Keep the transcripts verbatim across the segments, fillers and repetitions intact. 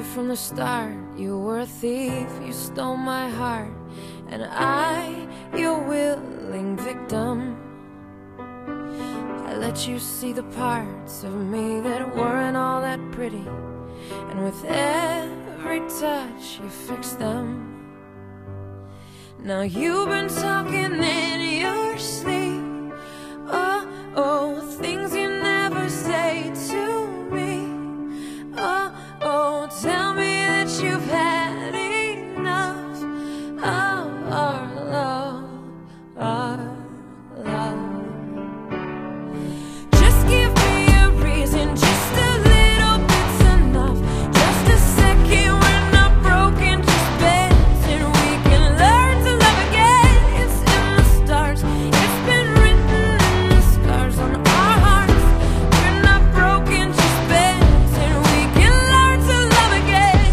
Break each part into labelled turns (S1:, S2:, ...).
S1: right from the start. You were a thief, you stole my heart, and I, your willing victim. I let you see the parts of me that weren't all that pretty, and with every touch you fixed them. Now you've been talking in your sleep, oh, oh, things you never say to me. Oh, oh, tell me that you've had enough of our love, our love. Just give me a reason, just a little bit's enough. Just a second when I'm broken, just bends and we can learn to love again. It's in the stars, it's been written in the scars on our hearts. We're not broken, just bends and we can learn to love again.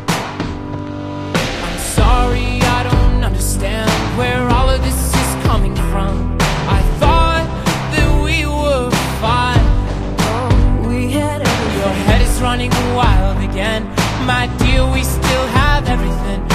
S2: I'm sorry, I don't understand where all of this is coming from. I thought that we were fine.
S1: Oh, we had everything.
S2: Your head is running wild again. My dear, we still have everything.